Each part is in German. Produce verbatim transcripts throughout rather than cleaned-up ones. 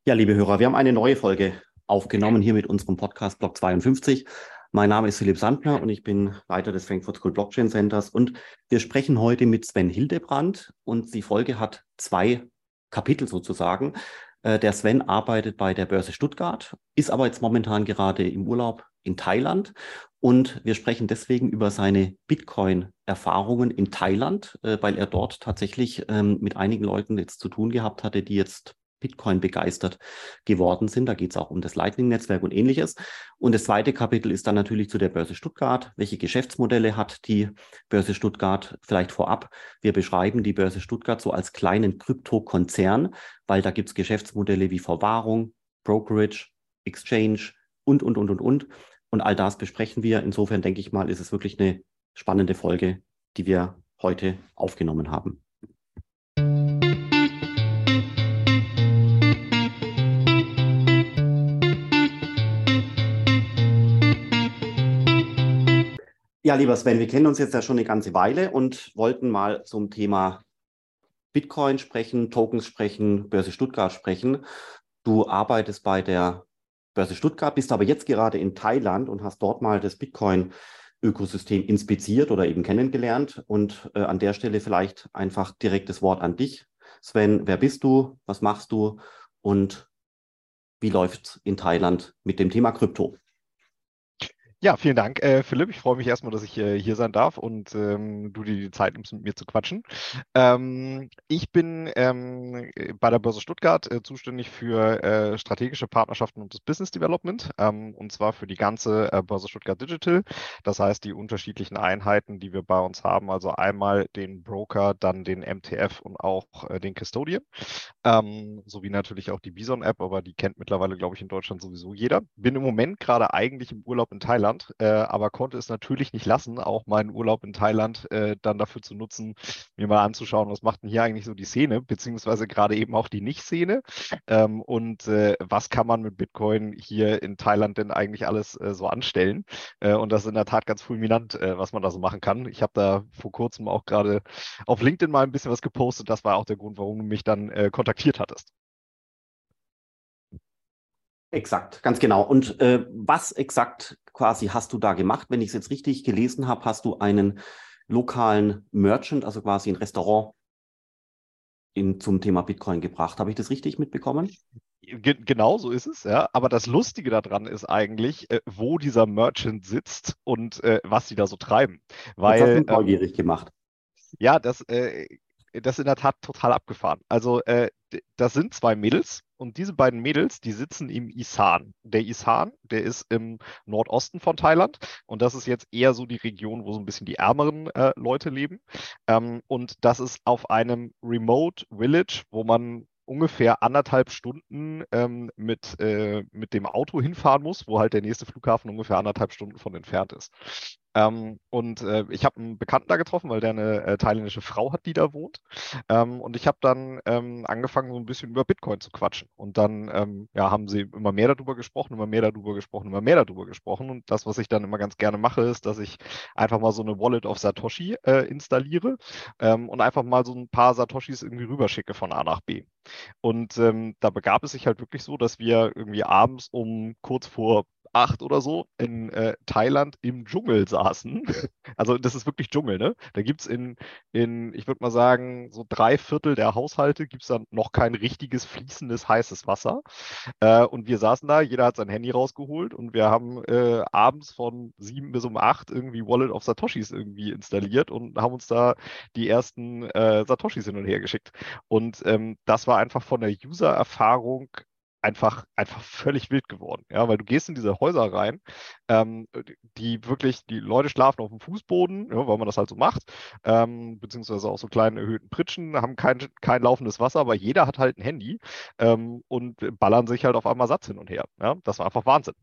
Ja, liebe Hörer, wir haben eine neue Folge aufgenommen hier mit unserem Podcast Block zweiundfünfzig. Mein Name ist Philipp Sandner und ich bin Leiter des Frankfurt School Blockchain Centers und wir sprechen heute mit Sven Hildebrand und die Folge hat zwei Kapitel sozusagen. Äh, Der Sven arbeitet bei der Börse Stuttgart, ist aber jetzt momentan gerade im Urlaub in Thailand und wir sprechen deswegen über seine Bitcoin-Erfahrungen in Thailand, äh, weil er dort tatsächlich ähm, mit einigen Leuten jetzt zu tun gehabt hatte, die jetzt Bitcoin begeistert geworden sind. Da geht es auch um das Lightning-Netzwerk und ähnliches. Und das zweite Kapitel ist dann natürlich zu der Börse Stuttgart. Welche Geschäftsmodelle hat die Börse Stuttgart? Vielleicht vorab. Wir beschreiben die Börse Stuttgart so als kleinen Kryptokonzern, weil da gibt es Geschäftsmodelle wie Verwahrung, Brokerage, Exchange und, und, und, und, und. Und all das besprechen wir. Insofern denke ich mal, ist es wirklich eine spannende Folge, die wir heute aufgenommen haben. Ja, lieber Sven, wir kennen uns jetzt ja schon eine ganze Weile und wollten mal zum Thema Bitcoin sprechen, Tokens sprechen, Börse Stuttgart sprechen. Du arbeitest bei der Börse Stuttgart, bist aber jetzt gerade in Thailand und hast dort mal das Bitcoin-Ökosystem inspiziert oder eben kennengelernt. Und äh, an der Stelle vielleicht einfach direkt das Wort an dich. Sven, wer bist du? Was machst du? Und wie läuft es in Thailand mit dem Thema Krypto? Ja, vielen Dank, äh, Philipp. Ich freue mich erstmal, dass ich äh, hier sein darf und ähm, du dir die Zeit nimmst, mit mir zu quatschen. Ähm, ich bin ähm, bei der Börse Stuttgart äh, zuständig für äh, strategische Partnerschaften und das Business Development, ähm, und zwar für die ganze äh, Börse Stuttgart Digital. Das heißt, die unterschiedlichen Einheiten, die wir bei uns haben, also einmal den Broker, dann den M T F und auch äh, den Custodian, ähm, sowie natürlich auch die Bison-App, aber die kennt mittlerweile, glaube ich, in Deutschland sowieso jeder. Bin im Moment gerade eigentlich im Urlaub in Thailand, äh, aber konnte es natürlich nicht lassen, auch meinen Urlaub in Thailand äh, dann dafür zu nutzen, mir mal anzuschauen, was macht denn hier eigentlich so die Szene, beziehungsweise gerade eben auch die Nicht-Szene, ähm, und äh, was kann man mit Bitcoin hier in Thailand denn eigentlich alles äh, so anstellen. Äh, und das ist in der Tat ganz fulminant, äh, was man da so machen kann. Ich habe da vor kurzem auch gerade auf LinkedIn mal ein bisschen was gepostet. Das war auch der Grund, warum du mich dann äh, kontaktiert hattest. Exakt, ganz genau. Und äh, was exakt quasi hast du da gemacht? Wenn ich es jetzt richtig gelesen habe, hast du einen lokalen Merchant, also quasi ein Restaurant in, zum Thema Bitcoin gebracht. Habe ich das richtig mitbekommen? Ge genau so ist es, ja. Aber das Lustige daran ist eigentlich, äh, wo dieser Merchant sitzt und äh, was sie da so treiben. Jetzt hast du Weil mich ähm, neugierig gemacht. Ja, das, äh, das ist in der Tat total abgefahren. Also, äh, d- das sind zwei Mädels und diese beiden Mädels, die sitzen im Isan. Der Isan, der ist im Nordosten von Thailand und das ist jetzt eher so die Region, wo so ein bisschen die ärmeren äh, Leute leben. Ähm, und das ist auf einem Remote Village, wo man ungefähr anderthalb Stunden ähm, mit, äh, mit dem Auto hinfahren muss, wo halt der nächste Flughafen ungefähr anderthalb Stunden von entfernt ist. Ähm, und äh, ich habe einen Bekannten da getroffen, weil der eine äh, thailändische Frau hat, die da wohnt. Ähm, und ich habe dann ähm, angefangen, so ein bisschen über Bitcoin zu quatschen. Und dann ähm, ja, haben sie immer mehr darüber gesprochen, immer mehr darüber gesprochen, immer mehr darüber gesprochen. Und das, was ich dann immer ganz gerne mache, ist, dass ich einfach mal so eine Wallet auf Satoshi äh, installiere, ähm, und einfach mal so ein paar Satoshis irgendwie rüberschicke von A nach B. Und ähm, da begab es sich halt wirklich so, dass wir irgendwie abends um kurz vor acht oder so in äh, Thailand im Dschungel saßen. Also das ist wirklich Dschungel, ne? Da gibt es in, in, ich würde mal sagen, so drei Viertel der Haushalte gibt es dann noch kein richtiges fließendes heißes Wasser. Äh, und wir saßen da, jeder hat sein Handy rausgeholt und wir haben äh, abends von sieben bis um acht irgendwie Wallet of Satoshis irgendwie installiert und haben uns da die ersten äh, Satoshis hin und her geschickt. Und ähm, das war einfach von der User-Erfahrung einfach, einfach völlig wild geworden. Ja, weil du gehst in diese Häuser rein, ähm, die wirklich, die Leute schlafen auf dem Fußboden, ja, weil man das halt so macht, ähm, beziehungsweise auch so kleinen erhöhten Pritschen, haben kein, kein laufendes Wasser, aber jeder hat halt ein Handy, ähm, und ballern sich halt auf einmal Satz hin und her. Ja, das war einfach Wahnsinn.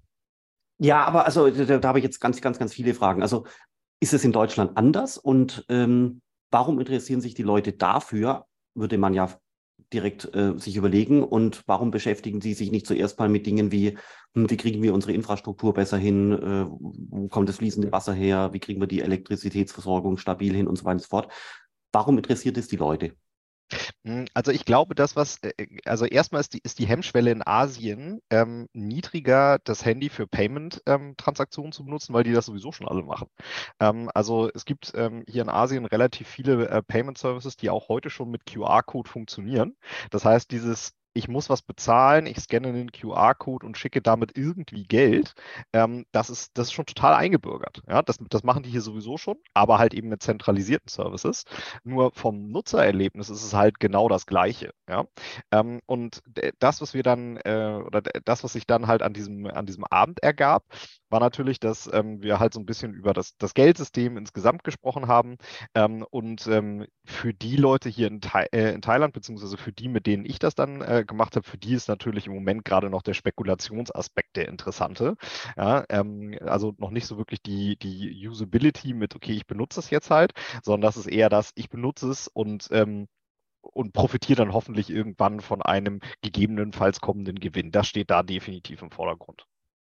Ja, aber also da, da habe ich jetzt ganz, ganz, ganz viele Fragen. Also ist es in Deutschland anders und ähm, warum interessieren sich die Leute dafür, würde man ja direkt äh, sich überlegen. Und warum beschäftigen sie sich nicht zuerst mal mit Dingen wie, hm, wie kriegen wir unsere Infrastruktur besser hin, äh, wo kommt das fließende Wasser her, wie kriegen wir die Elektrizitätsversorgung stabil hin und so weiter und so fort. Warum interessiert es die Leute? Hm, Also ich glaube, das, was, äh, also erstmal ist die, ist die Hemmschwelle in Asien ähm, niedriger, das Handy für Payment-Transaktionen zu benutzen, weil die das sowieso schon alle machen. Ähm, also es gibt ähm, hier in Asien relativ viele äh, Payment-Services, die auch heute schon mit Q R-Code funktionieren. Das heißt, dieses ich muss was bezahlen, ich scanne den Q R-Code und schicke damit irgendwie Geld. Ähm, das ist, das ist schon total eingebürgert. Ja? Das, das machen die hier sowieso schon, aber halt eben mit zentralisierten Services. Nur vom Nutzererlebnis ist es halt genau das Gleiche. Ja? Ähm, und das, was wir dann, äh, oder das, was sich dann halt an diesem, an diesem Abend ergab, war natürlich, dass ähm, wir halt so ein bisschen über das, das Geldsystem insgesamt gesprochen haben. Ähm, und ähm, für die Leute hier in, Thai äh, in Thailand, beziehungsweise für die, mit denen ich das dann äh, gemacht habe, für die ist natürlich im Moment gerade noch der Spekulationsaspekt der interessante. Ja, ähm, also noch nicht so wirklich die, die Usability mit, okay, ich benutze es jetzt halt, sondern das ist eher das, ich benutze es und, ähm, und profitiere dann hoffentlich irgendwann von einem gegebenenfalls kommenden Gewinn. Das steht da definitiv im Vordergrund.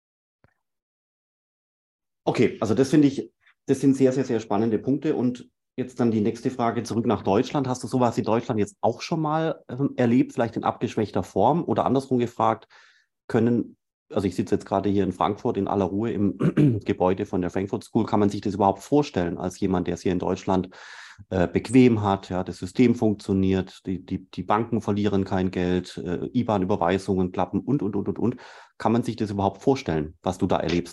Okay, also das finde ich, das sind sehr, sehr, sehr spannende Punkte. Und jetzt dann die nächste Frage zurück nach Deutschland. Hast du sowas in Deutschland jetzt auch schon mal ähm, erlebt, vielleicht in abgeschwächter Form oder andersrum gefragt, können, also ich sitze jetzt gerade hier in Frankfurt in aller Ruhe im Gebäude von der Frankfurt School, kann man sich das überhaupt vorstellen als jemand, der es hier in Deutschland äh, bequem hat, ja, das System funktioniert, die, die, die Banken verlieren kein Geld, äh, I B A N-Überweisungen klappen und, und, und, und, und. Kann man sich das überhaupt vorstellen, was du da erlebst?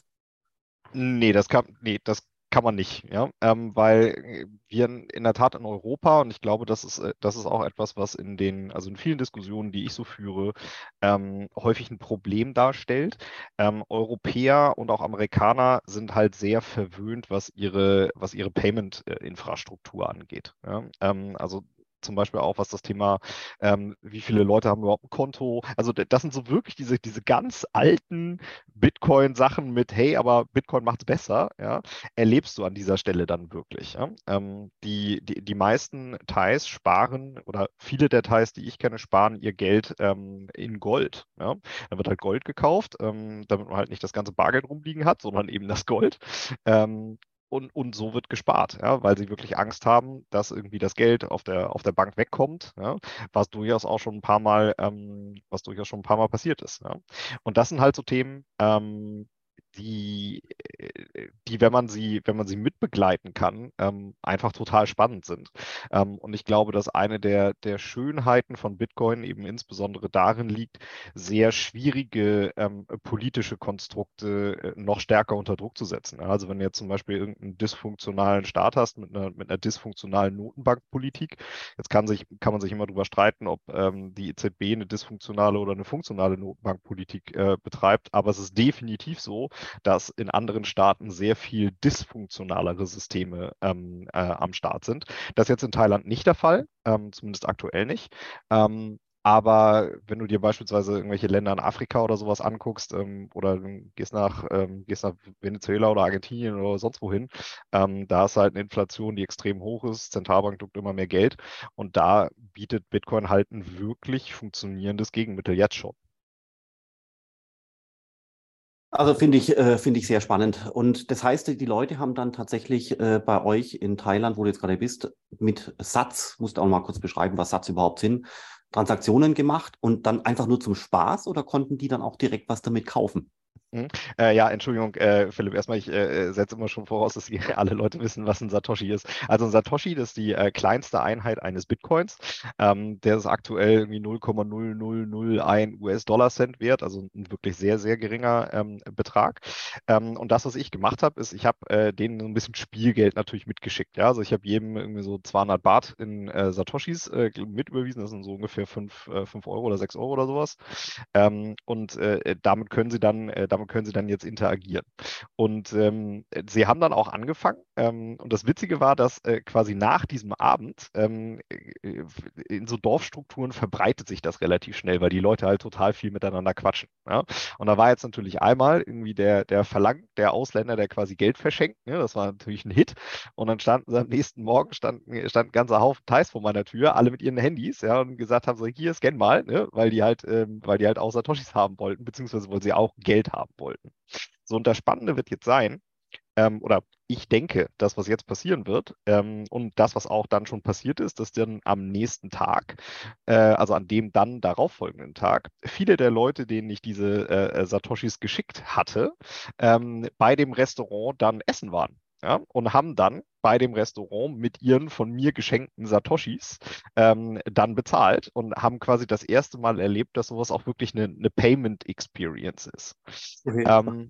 Nee, das kann, nee, das kann man nicht, ja, ähm, weil äh, wir in, in der Tat in Europa, und ich glaube, das ist, äh, das ist auch etwas, was in den, also in vielen Diskussionen, die ich so führe, ähm, häufig ein Problem darstellt. Ähm, Europäer und auch Amerikaner sind halt sehr verwöhnt, was ihre, was ihre Payment-Infrastruktur angeht. Ja? Ähm, also zum Beispiel auch, was das Thema, ähm, wie viele Leute haben überhaupt ein Konto. Also d- das sind so wirklich diese, diese ganz alten Bitcoin-Sachen mit, hey, aber Bitcoin macht es besser, ja, erlebst du an dieser Stelle dann wirklich. Ja? Ähm, die, die, die meisten Thais sparen oder viele der Thais, die ich kenne, sparen ihr Geld ähm, in Gold. Ja? Da wird halt Gold gekauft, ähm, damit man halt nicht das ganze Bargeld rumliegen hat, sondern eben das Gold. Ähm, und, und so wird gespart, ja, weil sie wirklich Angst haben, dass irgendwie das Geld auf der, auf der Bank wegkommt, ja, was durchaus auch schon ein paar Mal, ähm, was durchaus schon ein paar Mal passiert ist. Ja. Und das sind halt so Themen, ähm, die, äh, die, wenn man sie, wenn man sie mitbegleiten kann, ähm, einfach total spannend sind. Ähm, und ich glaube, dass eine der, der Schönheiten von Bitcoin eben insbesondere darin liegt, sehr schwierige ähm, politische Konstrukte äh, noch stärker unter Druck zu setzen. Also wenn du jetzt zum Beispiel irgendeinen dysfunktionalen Staat hast mit einer, mit einer dysfunktionalen Notenbankpolitik, jetzt kann sich, kann man sich immer darüber streiten, ob ähm, die E Z B eine dysfunktionale oder eine funktionale Notenbankpolitik äh, betreibt, aber es ist definitiv so, dass in anderen Staaten sehr viel dysfunktionalere Systeme ähm, äh, am Start sind. Das ist jetzt in Thailand nicht der Fall, ähm, zumindest aktuell nicht. Ähm, aber wenn du dir beispielsweise irgendwelche Länder in Afrika oder sowas anguckst, ähm, oder du gehst nach, ähm, gehst nach Venezuela oder Argentinien oder sonst wohin, ähm, da ist halt eine Inflation, die extrem hoch ist, Zentralbank druckt immer mehr Geld und da bietet Bitcoin halt ein wirklich funktionierendes Gegenmittel jetzt schon. Also finde ich, äh, finde ich sehr spannend. Und das heißt, die Leute haben dann tatsächlich äh, bei euch in Thailand, wo du jetzt gerade bist, mit Satz, musst du auch mal kurz beschreiben, was Satz überhaupt sind, Transaktionen gemacht und dann einfach nur zum Spaß oder konnten die dann auch direkt was damit kaufen? Mhm. Äh, ja, Entschuldigung, äh, Philipp, erstmal, ich äh, setze immer schon voraus, dass die, alle Leute wissen, was ein Satoshi ist. Also ein Satoshi, das ist die äh, kleinste Einheit eines Bitcoins. Ähm, der ist aktuell irgendwie null Komma null null null eins U S-Dollar-Cent wert, also ein wirklich sehr, sehr geringer ähm, Betrag. Ähm, und das, was ich gemacht habe, ist, ich habe äh, denen so ein bisschen Spielgeld natürlich mitgeschickt. Ja? Also ich habe jedem irgendwie so zweihundert Baht in äh, Satoshis äh, mit überwiesen, das sind so ungefähr fünf äh, fünf Euro oder sechs Euro oder sowas. Ähm, und äh, damit können sie dann, äh, damit können sie dann jetzt interagieren. Und ähm, sie haben dann auch angefangen. Ähm, und das Witzige war, dass äh, quasi nach diesem Abend ähm, äh, in so Dorfstrukturen verbreitet sich das relativ schnell, weil die Leute halt total viel miteinander quatschen. Ja? Und da war jetzt natürlich einmal irgendwie der, der Verlangt, der Ausländer, der quasi Geld verschenkt. Ne? Das war natürlich ein Hit. Und dann standen sie am nächsten Morgen, stand, stand ein ganzer Haufen Thais vor meiner Tür, alle mit ihren Handys, ja, und gesagt haben, so, hier, scan mal, ne? Weil die halt, ähm, weil die halt auch Satoshis haben wollten, beziehungsweise weil sie auch Geld haben wollten. So, und das Spannende wird jetzt sein, ähm, oder ich denke, das, was jetzt passieren wird, ähm, und das, was auch dann schon passiert ist, dass dann am nächsten Tag, äh, also an dem dann darauffolgenden Tag, viele der Leute, denen ich diese äh, Satoshis geschickt hatte, ähm, bei dem Restaurant dann essen waren. Ja, und haben dann bei dem Restaurant mit ihren von mir geschenkten Satoshis ähm, dann bezahlt und haben quasi das erste Mal erlebt, dass sowas auch wirklich eine, eine Payment Experience ist. Okay. Ähm,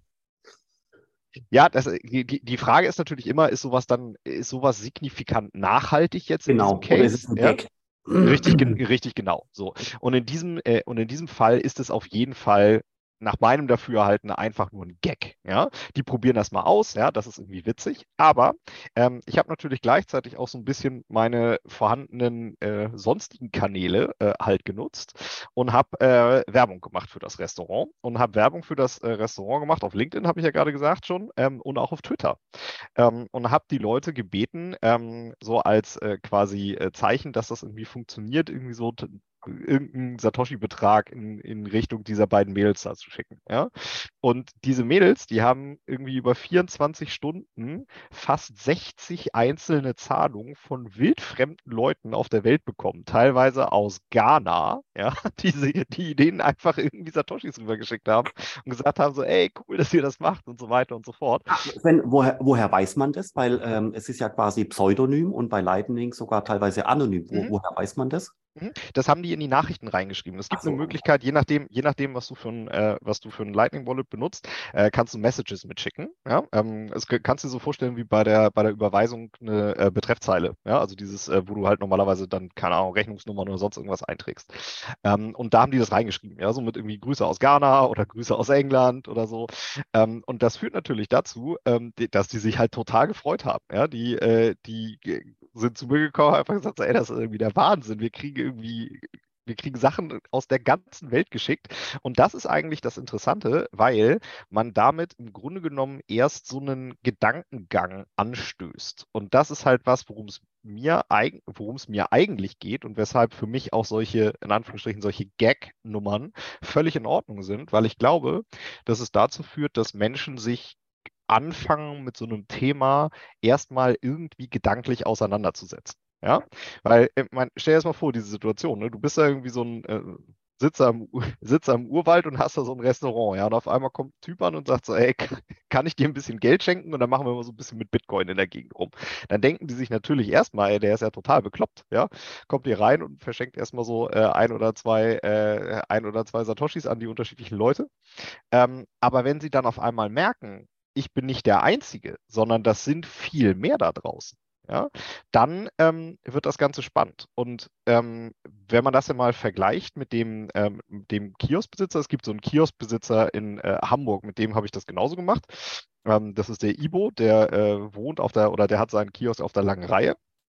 ja, das, die, die die Frage ist natürlich immer, ist sowas dann, ist sowas signifikant nachhaltig jetzt in diesem Genau. Oder ist es Case? ein Ja, Gag? richtig, gen- richtig genau. So. Und in diesem, äh, und in diesem Fall ist es auf jeden Fall nach meinem Dafürhalten einfach nur ein Gag. Ja, die probieren das mal aus. Ja, das ist irgendwie witzig. Aber ähm, ich habe natürlich gleichzeitig auch so ein bisschen meine vorhandenen äh, sonstigen Kanäle äh, halt genutzt und habe äh, Werbung gemacht für das Restaurant und habe Werbung für das äh, Restaurant gemacht. Auf LinkedIn habe ich ja gerade gesagt schon ähm, und auch auf Twitter ähm, und habe die Leute gebeten, ähm, so als äh, quasi äh, Zeichen, dass das irgendwie funktioniert, irgendwie so t- irgendeinen Satoshi-Betrag in, in Richtung dieser beiden Mädels da zu schicken. Ja? Und diese Mädels, die haben irgendwie über vierundzwanzig Stunden fast sechzig einzelne Zahlungen von wildfremden Leuten auf der Welt bekommen, teilweise aus Ghana, ja, die, sie, die denen einfach irgendwie Satoshis rübergeschickt haben und gesagt haben, so, ey, cool, dass ihr das macht und so weiter und so fort. Ah, Sven, woher, woher weiß man das? Weil ähm, es ist ja quasi Pseudonym und bei Lightning sogar teilweise anonym. Wo, Mhm. woher weiß man das? Mhm. Das haben die in die Nachrichten reingeschrieben. Es Ach gibt eine so. Möglichkeit, je nachdem, je nachdem, was du für ein, äh, was du für ein Lightning Wallet benutzt, äh, kannst du Messages mitschicken. Ja? Ähm, es k- kannst du dir so vorstellen wie bei der, bei der Überweisung eine äh, Betreffzeile. Ja? Also dieses, äh, wo du halt normalerweise dann, keine Ahnung, Rechnungsnummern oder sonst irgendwas einträgst. Ähm, und da haben die das reingeschrieben, ja, so mit irgendwie Grüße aus Ghana oder Grüße aus England oder so. Ähm, und das führt natürlich dazu, ähm, die, dass die sich halt total gefreut haben. Ja? Die, äh, die äh, sind zu mir gekommen, haben einfach gesagt, so, ey, das ist irgendwie der Wahnsinn. Wir kriegen irgendwie wir kriegen Sachen aus der ganzen Welt geschickt. Und das ist eigentlich das Interessante, weil man damit im Grunde genommen erst so einen Gedankengang anstößt. Und das ist halt was, worum es mir, eig worum es mir eigentlich geht und weshalb für mich auch solche, in Anführungsstrichen, solche Gag-Nummern völlig in Ordnung sind, weil ich glaube, dass es dazu führt, dass Menschen sich anfangen, mit so einem Thema erstmal irgendwie gedanklich auseinanderzusetzen. Ja, weil, äh, man, stell dir das mal vor, diese Situation, ne? Du bist da irgendwie so ein äh, Sitzer am, U- Sitzer im Urwald und hast da so ein Restaurant, ja, und auf einmal kommt ein Typ an und sagt so, ey, kann, kann ich dir ein bisschen Geld schenken? Und dann machen wir mal so ein bisschen mit Bitcoin in der Gegend rum. Dann denken die sich natürlich erstmal, ey, der ist ja total bekloppt, ja. Kommt hier rein und verschenkt erstmal so äh, ein oder zwei, äh, ein oder zwei Satoshis an die unterschiedlichen Leute. Ähm, aber wenn sie dann auf einmal merken, ich bin nicht der Einzige, sondern das sind viel mehr da draußen, ja, dann ähm, wird das Ganze spannend. Und ähm, wenn man das ja mal vergleicht mit dem, ähm, mit dem Kioskbesitzer, es gibt so einen Kioskbesitzer in äh, Hamburg, mit dem habe ich das genauso gemacht. Ähm, das ist der Ibo, der äh, wohnt auf der, oder der hat seinen Kiosk auf der Langen Reihe.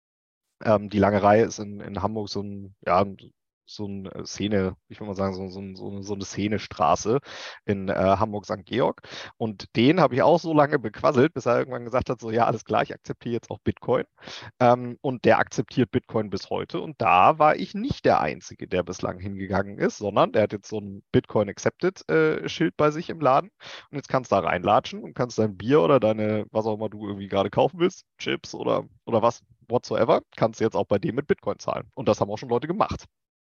Ähm, die Lange Reihe ist in, in Hamburg so ein, ja, so eine Szene, ich würde mal sagen, so, so, so, so eine Szenestraße in äh, Hamburg Sankt Georg. Und den habe ich auch so lange bequasselt, bis er irgendwann gesagt hat, so ja, alles klar, ich akzeptiere jetzt auch Bitcoin. Ähm, und der akzeptiert Bitcoin bis heute. Und da war ich nicht der Einzige, der bislang hingegangen ist, sondern der hat jetzt so ein Bitcoin Accepted äh, Schild bei sich im Laden. Und jetzt kannst du da reinlatschen und kannst dein Bier oder deine, was auch immer du irgendwie gerade kaufen willst, Chips oder, oder was, whatsoever, kannst du jetzt auch bei dem mit Bitcoin zahlen. Und das haben auch schon Leute gemacht.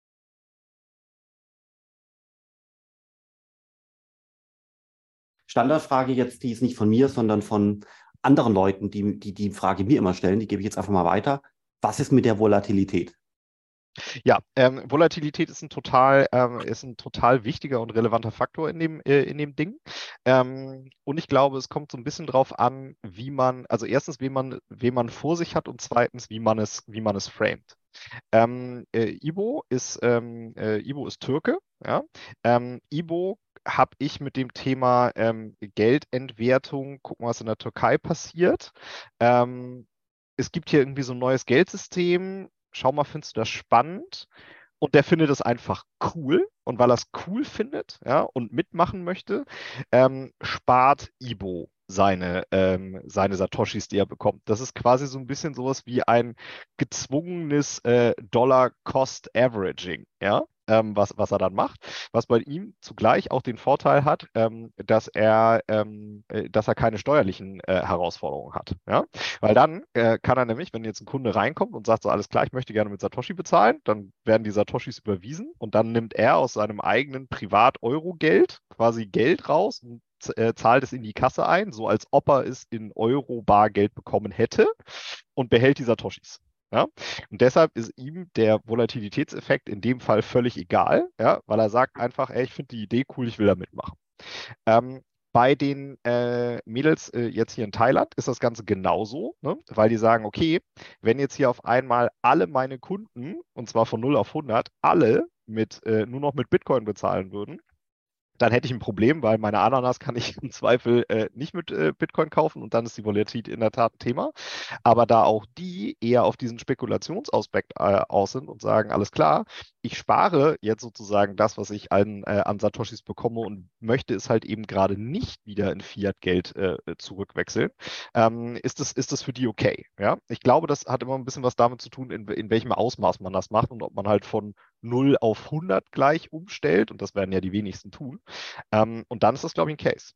Standardfrage jetzt, die ist nicht von mir, sondern von anderen Leuten, die die, die Frage mir immer stellen. Die gebe ich jetzt einfach mal weiter. Was ist mit der Volatilität? Ja, ähm, Volatilität ist ein total, ähm, ist ein total wichtiger und relevanter Faktor in dem, äh, in dem Ding. Ähm, und ich glaube, es kommt so ein bisschen drauf an, wie man, also erstens, wen man, wen man vor sich hat und zweitens, wie man es, wie man es framet. Ähm, äh, Ibo ist, ähm, äh, Ibo ist Türke, ja. Ähm, Ibo habe ich mit dem Thema ähm, Geldentwertung, gucken, was in der Türkei passiert. Ähm, es gibt hier irgendwie so ein neues Geldsystem. Schau mal, findest du das spannend? Und der findet es einfach cool. Und weil er es cool findet, ja, und mitmachen möchte, ähm, spart Ibo seine, ähm, seine Satoshis, die er bekommt. Das ist quasi so ein bisschen sowas wie ein gezwungenes äh, Dollar-Cost-Averaging, ja. ähm, was, was er dann macht, was bei ihm zugleich auch den Vorteil hat, ähm, dass er, ähm, äh, dass er keine steuerlichen äh, Herausforderungen hat. Ja? Weil dann äh, kann er nämlich, wenn jetzt ein Kunde reinkommt und sagt so, alles klar, ich möchte gerne mit Satoshi bezahlen, dann werden die Satoshis überwiesen und dann nimmt er aus seinem eigenen Privat-Euro-Geld quasi Geld raus und z- äh, zahlt es in die Kasse ein, so als ob er es in Euro Bargeld bekommen hätte und behält die Satoshis. Ja? Und deshalb ist ihm der Volatilitätseffekt in dem Fall völlig egal, ja? Weil er sagt einfach, ey, ich finde die Idee cool, ich will da mitmachen. Ähm, bei den äh, Mädels äh, jetzt hier in Thailand ist das Ganze genauso, ne? Weil die sagen, okay, wenn jetzt hier auf einmal alle meine Kunden, und zwar von null auf hundert, alle mit, äh, nur noch mit Bitcoin bezahlen würden, dann hätte ich ein Problem, weil meine Ananas kann ich im Zweifel äh, nicht mit äh, Bitcoin kaufen und dann ist die Volatilität in der Tat ein Thema. Aber da auch die eher auf diesen Spekulationsaspekt äh, aus sind und sagen, alles klar, ich spare jetzt sozusagen das, was ich an, äh, an Satoshis bekomme und möchte es halt eben gerade nicht wieder in Fiat-Geld äh, zurückwechseln, ähm, ist das, ist das für die okay? Ja? Ich glaube, das hat immer ein bisschen was damit zu tun, in, in welchem Ausmaß man das macht und ob man halt von null auf hundert gleich umstellt, und das werden ja die wenigsten tun. Ähm, und dann ist das, glaube ich, ein Case.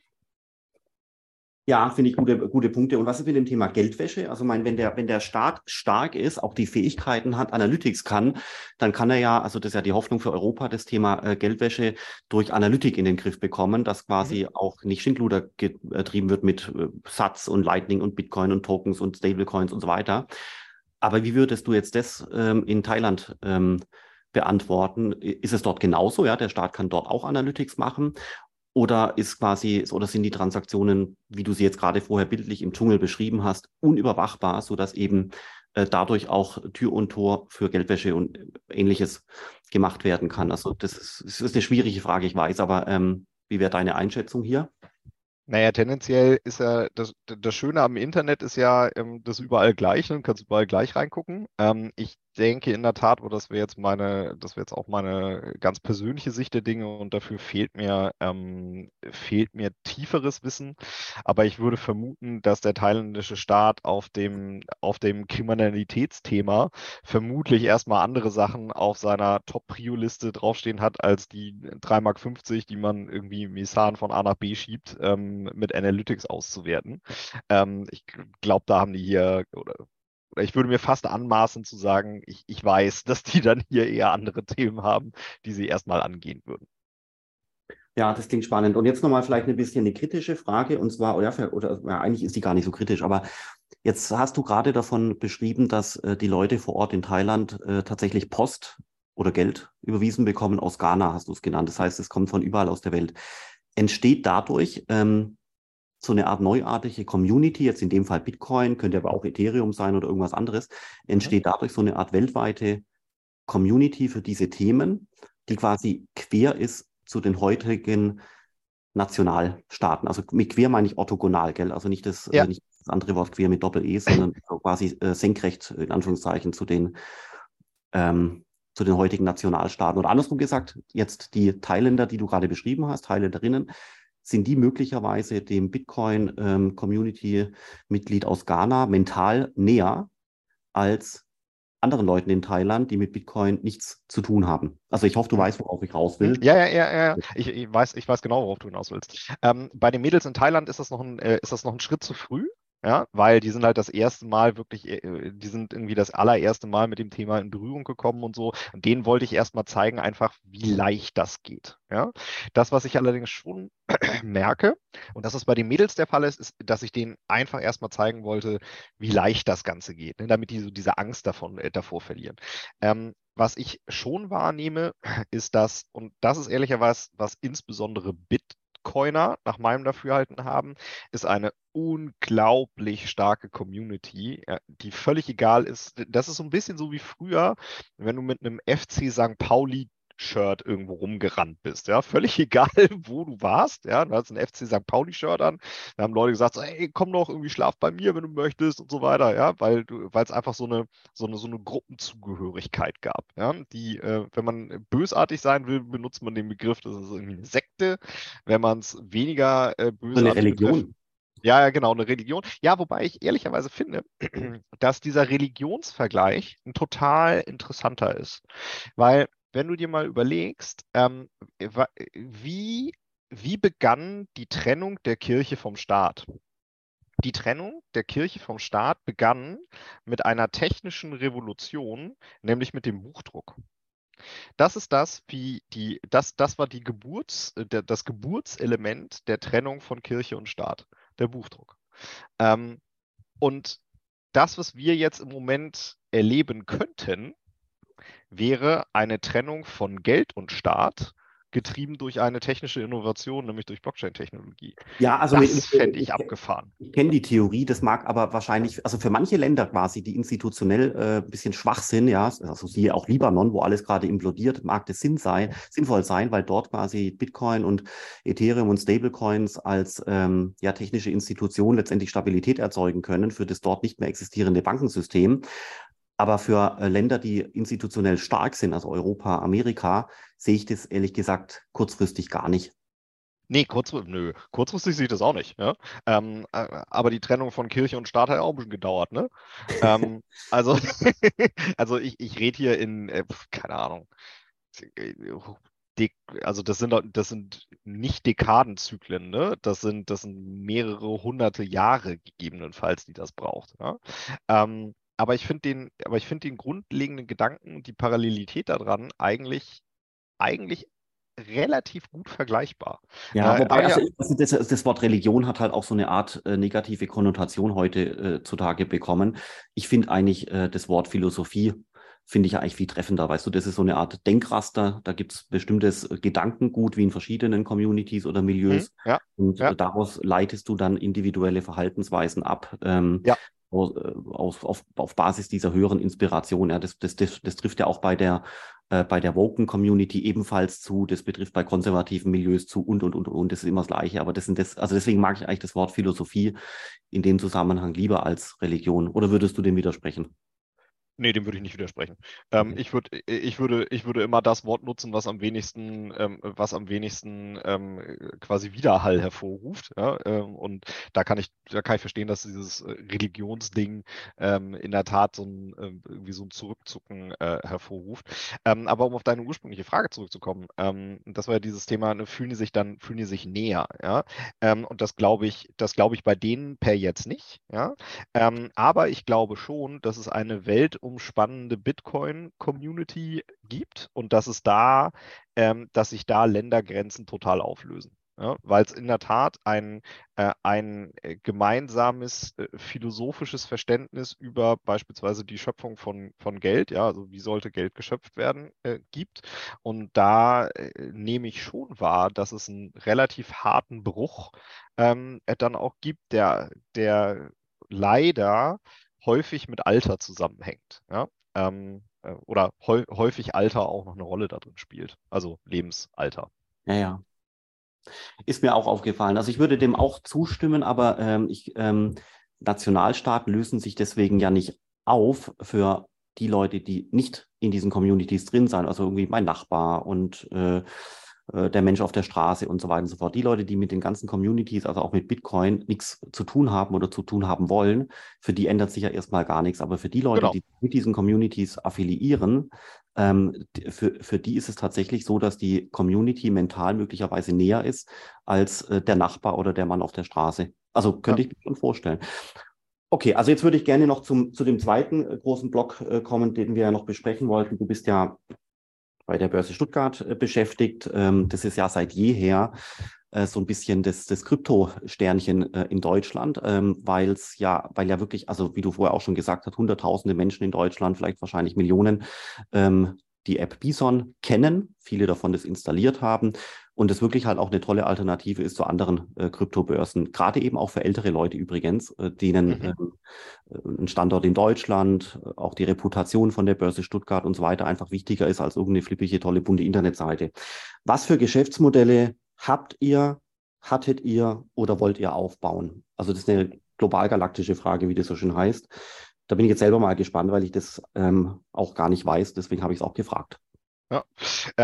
Ja, finde ich gute, gute Punkte. Und was ist mit dem Thema Geldwäsche? Also, mein, wenn der, wenn der Staat stark ist, auch die Fähigkeiten hat, Analytics kann, dann kann er ja, also das ist ja die Hoffnung für Europa, das Thema äh, Geldwäsche durch Analytik in den Griff bekommen, dass Mhm. quasi auch nicht Schindluder getrieben wird mit äh, Satz und Lightning und Bitcoin und Tokens und Stablecoins und so weiter. Aber wie würdest du jetzt das ähm, in Thailand ähm, beantworten? Ist es dort genauso? Ja, der Staat kann dort auch Analytics machen. Oder ist quasi, oder sind die Transaktionen, wie du sie jetzt gerade vorher bildlich im Dschungel beschrieben hast, unüberwachbar, sodass eben äh, dadurch auch Tür und Tor für Geldwäsche und Ähnliches gemacht werden kann? Also das ist, das ist eine schwierige Frage, ich weiß, aber ähm, wie wäre deine Einschätzung hier? Naja, tendenziell ist ja das, das Schöne am Internet ist ja, ähm, das ist überall gleich, ne? Du kannst überall gleich reingucken. Ähm, ich denke in der Tat, aber das wäre jetzt meine, das wäre jetzt auch meine ganz persönliche Sicht der Dinge und dafür fehlt mir, ähm, fehlt mir tieferes Wissen. Aber ich würde vermuten, dass der thailändische Staat auf dem, auf dem Kriminalitätsthema vermutlich erstmal andere Sachen auf seiner Top-Prio-Liste draufstehen hat, als die drei Mark fünfzig, die man irgendwie Mesan von A nach B schiebt, ähm, mit Analytics auszuwerten. Ähm, ich glaube, da haben die hier, oder, oder ich würde mir fast anmaßen zu sagen, ich, ich weiß, dass die dann hier eher andere Themen haben, die sie erstmal angehen würden. Ja, das klingt spannend. Und jetzt nochmal vielleicht ein bisschen eine kritische Frage, und zwar, oder, oder ja, eigentlich ist die gar nicht so kritisch, aber jetzt hast du gerade davon beschrieben, dass äh, die Leute vor Ort in Thailand äh, tatsächlich Post oder Geld überwiesen bekommen aus Ghana, hast du es genannt. Das heißt, es kommt von überall aus der Welt. Entsteht dadurch ähm, so eine Art neuartige Community, jetzt in dem Fall Bitcoin, könnte aber auch Ethereum sein oder irgendwas anderes, Mhm. entsteht dadurch so eine Art weltweite Community für diese Themen, die quasi quer ist zu den heutigen Nationalstaaten. Also mit quer meine ich orthogonal, gell? Also nicht das, Ja, äh, nicht das andere Wort quer mit Doppel-E, sondern so quasi äh, senkrecht, in Anführungszeichen, zu den, ähm, zu den heutigen Nationalstaaten. Oder andersrum gesagt, jetzt die Thailänder, die du gerade beschrieben hast, Thailänderinnen, sind die möglicherweise dem Bitcoin-Community-Mitglied aus Ghana mental näher als anderen Leuten in Thailand, die mit Bitcoin nichts zu tun haben. Also ich hoffe, du mhm. weißt, worauf ich raus Hm, will. Ja, ja, ja, ja. ja. Ich, ich weiß, ich weiß genau, worauf du hinaus willst. Ähm, bei den Mädels in Thailand ist das noch ein, äh, ist das noch ein Schritt zu früh, ja, weil die sind halt das erste Mal wirklich, äh, die sind irgendwie das allererste Mal mit dem Thema in Berührung gekommen und so. Und denen wollte ich erstmal zeigen, einfach, wie leicht das geht. Ja. Das, was ich allerdings schon merke, und dass es bei den Mädels der Fall ist, ist, dass ich denen einfach erstmal zeigen wollte, wie leicht das Ganze geht, ne, damit die so diese Angst davon, äh, davor verlieren. Ähm, was ich schon wahrnehme, ist das, und das ist ehrlicherweise, was insbesondere Bitcoiner nach meinem Dafürhalten haben, ist eine unglaublich starke Community, ja, die völlig egal ist. Das ist so ein bisschen so wie früher, wenn du mit einem F C Sankt Pauli Shirt irgendwo rumgerannt bist, ja, völlig egal, wo du warst, ja, du hast ein F C Sankt Pauli Shirt an, da haben Leute gesagt, so, hey, komm doch irgendwie schlaf bei mir, wenn du möchtest und so weiter, ja, weil du, weil es einfach so eine so eine, so eine Gruppenzugehörigkeit gab. Ja? Die, äh, wenn man bösartig sein will, benutzt man den Begriff, das ist irgendwie eine Sekte. Wenn man es weniger äh, So eine bösartig betrifft, Religion. ja, ja, genau, eine Religion. Ja, wobei ich ehrlicherweise finde, dass dieser Religionsvergleich ein total interessanter ist. Weil wenn du dir mal überlegst, ähm, wa- wie, wie begann die Trennung der Kirche vom Staat? Die Trennung der Kirche vom Staat begann mit einer technischen Revolution, nämlich mit dem Buchdruck. Das ist das, wie die, das, das war die Geburts, äh, der, das Geburtselement der Trennung von Kirche und Staat, der Buchdruck. Ähm, und das, was wir jetzt im Moment erleben könnten, wäre eine Trennung von Geld und Staat, getrieben durch eine technische Innovation, nämlich durch Blockchain-Technologie. Ja, also mit, Das mit, fände ich ich, abgefahren. ich kenne die Theorie, das mag aber wahrscheinlich, also für manche Länder quasi, die institutionell äh, ein bisschen schwach sind, ja, also siehe auch Libanon, wo alles gerade implodiert, mag das Sinn sein, sinnvoll sein, weil dort quasi Bitcoin und Ethereum und Stablecoins als ähm, ja, technische Institution letztendlich Stabilität erzeugen können für das dort nicht mehr existierende Bankensystem. Aber für äh, Länder, die institutionell stark sind, also Europa, Amerika, sehe ich das ehrlich gesagt kurzfristig gar nicht. Nee, kurzfristig, nö, kurzfristig sehe ich das auch nicht. Ja? Ähm, äh, aber die Trennung von Kirche und Staat hat ja auch ein bisschen gedauert, ne? Ähm, also, also ich, ich rede hier in, äh, keine Ahnung, Dek also das sind, das sind nicht Dekadenzyklen, ne? Das sind, das sind mehrere hunderte Jahre gegebenenfalls, die das braucht. Ja? Ähm, aber ich finde den, aber ich finde den grundlegenden Gedanken, die Parallelität daran eigentlich, eigentlich relativ gut vergleichbar. Ja, Äh, wobei, aber also ja, ich- also das, das Wort Religion hat halt auch so eine Art äh, negative Konnotation heute äh, zutage bekommen. Ich finde eigentlich äh, das Wort Philosophie, finde ich ja eigentlich viel treffender. Weißt du, das ist so eine Art Denkraster. Da gibt es bestimmtes äh, Gedankengut wie in verschiedenen Communities oder hm, Milieus. ja, Und ja, äh, daraus leitest du dann individuelle Verhaltensweisen ab. Ähm, ja, aus, äh, auf, auf, auf Basis dieser höheren Inspiration. Ja, das, das, das, das trifft ja auch bei der äh, bei der Woken-Community ebenfalls zu, das betrifft bei konservativen Milieus zu und, und, und, und, das ist immer das Gleiche. Aber das sind das, also deswegen mag ich eigentlich das Wort Philosophie in dem Zusammenhang lieber als Religion. Oder würdest du dem widersprechen? nee, dem würde ich nicht widersprechen. Ähm, Okay. ich würd, ich würde, ich würde immer das Wort nutzen, was am wenigsten, ähm, was am wenigsten ähm, quasi Widerhall hervorruft. Ja? Ähm, und da kann ich, da kann ich verstehen, dass dieses äh, Religionsding ähm, in der Tat so ein, äh, irgendwie so ein Zurückzucken äh, hervorruft. Ähm, aber um auf deine ursprüngliche Frage zurückzukommen, ähm, das war ja dieses Thema, ne, fühlen die sich dann, fühlen die sich näher, ja? Ähm, und das glaube ich, das glaube ich bei denen per jetzt nicht, ja. Ähm, aber ich glaube schon, dass es eine weltumspannende Bitcoin-Community gibt und dass es da, ähm, dass sich da Ländergrenzen total auflösen. Ja, weil es in der Tat ein, äh, ein äh, gemeinsames äh, philosophisches Verständnis über beispielsweise die Schöpfung von, von Geld, ja, also wie sollte Geld geschöpft werden, äh, gibt. Und da äh, nehme ich schon wahr, dass es einen relativ harten Bruch ähm, äh, dann auch gibt, der, der leider häufig mit Alter zusammenhängt. Ja? Ähm, äh, oder häu häufig Alter auch noch eine Rolle da drin spielt. Also Lebensalter. Ja, ja. Ist mir auch aufgefallen. Also ich würde dem auch zustimmen, aber ähm, ich, ähm, Nationalstaaten lösen sich deswegen ja nicht auf für die Leute, die nicht in diesen Communities drin sind. Also irgendwie mein Nachbar und äh, äh, der Mensch auf der Straße und so weiter und so fort. Die Leute, die mit den ganzen Communities, also auch mit Bitcoin, nichts zu tun haben oder zu tun haben wollen, für die ändert sich ja erstmal gar nichts. Aber für die Leute, Genau, die mit diesen Communities affiliieren, ähm, für, für die ist es tatsächlich so, dass die Community mental möglicherweise näher ist als äh, der Nachbar oder der Mann auf der Straße. Also ja. könnte ich mir schon vorstellen. Okay, also jetzt würde ich gerne noch zum, zu dem zweiten äh, großen Block äh, kommen, den wir ja noch besprechen wollten. Du bist ja bei der Börse Stuttgart äh, beschäftigt. Ähm, das ist ja seit jeher äh, so ein bisschen das, das Krypto-Sternchen äh, in Deutschland, ähm, weil es ja, weil ja wirklich, also wie du vorher auch schon gesagt hast, hunderttausende Menschen in Deutschland, vielleicht wahrscheinlich Millionen, ähm, die App Bison kennen, viele davon das installiert haben und es wirklich halt auch eine tolle Alternative ist zu anderen äh, Kryptobörsen, gerade eben auch für ältere Leute übrigens, äh, denen Mhm. ähm, ein Standort in Deutschland, auch die Reputation von der Börse Stuttgart und so weiter einfach wichtiger ist als irgendeine flippige, tolle, bunte Internetseite. Was für Geschäftsmodelle habt ihr, hattet ihr oder wollt ihr aufbauen? Also das ist eine global-galaktische Frage, wie das so schön heißt. Da bin ich jetzt selber mal gespannt, weil ich das ähm, auch gar nicht weiß. Deswegen habe ich es auch gefragt. Ja. Ähm,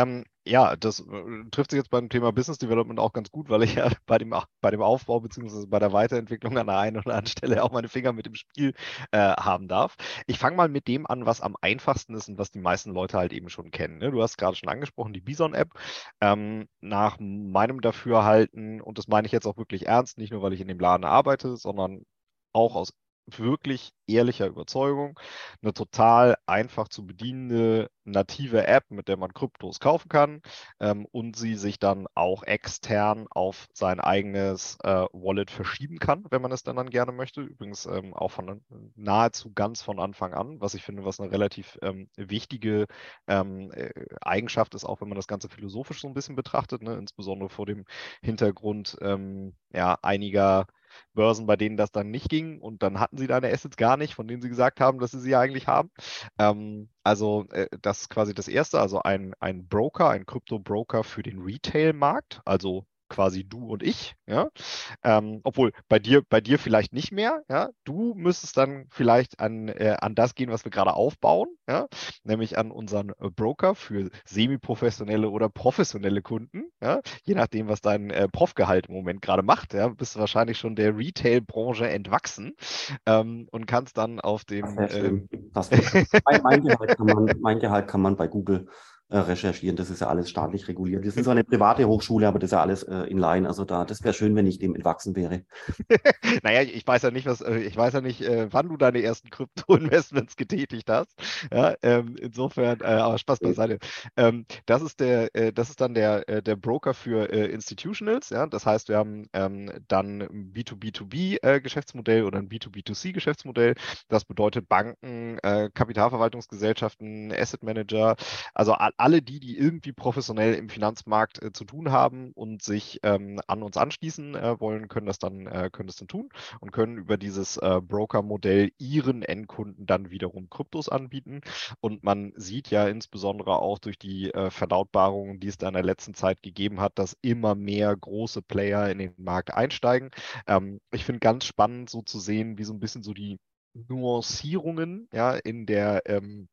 Ja, das äh, trifft sich jetzt beim Thema Business Development auch ganz gut, weil ich ja bei dem, bei dem Aufbau bzw. bei der Weiterentwicklung an der einen oder anderen Stelle auch meine Finger mit im Spiel äh, haben darf. Ich fange mal mit dem an, was am einfachsten ist und was die meisten Leute halt eben schon kennen. Ne? Du hast gerade schon angesprochen, die Bison-App. Ähm, nach meinem Dafürhalten, und das meine ich jetzt auch wirklich ernst, nicht nur, weil ich in dem Laden arbeite, sondern auch aus wirklich ehrlicher Überzeugung, eine total einfach zu bedienende native App, mit der man Kryptos kaufen kann ähm, und sie sich dann auch extern auf sein eigenes äh, Wallet verschieben kann, wenn man es dann, dann gerne möchte. Übrigens ähm, auch von nahezu ganz von Anfang an, was ich finde, was eine relativ ähm, wichtige ähm, äh, Eigenschaft ist, auch wenn man das Ganze philosophisch so ein bisschen betrachtet, ne? Insbesondere vor dem Hintergrund ähm, ja, einiger Börsen, bei denen das dann nicht ging und dann hatten sie deine Assets gar nicht, von denen sie gesagt haben, dass sie sie eigentlich haben. Ähm, also äh, das ist quasi das Erste, also ein, ein Broker, ein Krypto-Broker für den Retail-Markt, also quasi du und ich, ja. Ähm, obwohl bei dir, bei dir vielleicht nicht mehr, ja. Du müsstest dann vielleicht an, äh, an das gehen, was wir gerade aufbauen, ja, nämlich an unseren äh, Broker für semi-professionelle oder professionelle Kunden, ja. Je nachdem, was dein äh, Profgehalt im Moment gerade macht, ja, bist du wahrscheinlich schon der Retail-Branche entwachsen ähm, und kannst dann auf Das dem wäre ähm, schön. Das wäre schön. Mein, mein Gehalt kann man, mein Gehalt kann man bei Google äh, recherchieren. Das ist ja alles staatlich reguliert. Wir sind zwar eine private Hochschule, aber das ist ja alles äh, inline. Also da, das wäre schön, wenn ich dem entwachsen wäre. Naja, ich weiß ja nicht, was, äh, ich weiß ja nicht, äh, wann du deine ersten Krypto-Investments getätigt hast. Ja, ähm, insofern, äh, aber Spaß beiseite. Ähm, das ist der, äh, das ist dann der, äh, der Broker für äh, Institutionals. Ja, das heißt, wir haben ähm, dann ein B zwei B zwei B-Geschäftsmodell oder ein B zwei B zwei C-Geschäftsmodell. Das bedeutet Banken, äh, Kapitalverwaltungsgesellschaften, Asset Manager, also a- alle die, die irgendwie professionell im Finanzmarkt äh, zu tun haben und sich ähm, an uns anschließen äh, wollen, können das dann, äh, können das dann tun und können über dieses äh, Broker-Modell ihren Endkunden dann wiederum Kryptos anbieten. Und man sieht ja insbesondere auch durch die äh, Verlautbarungen, die es da in der letzten Zeit gegeben hat, dass immer mehr große Player in den Markt einsteigen. Ähm, ich finde ganz spannend so zu sehen, wie so ein bisschen so die Nuancierungen ja, in der ähm,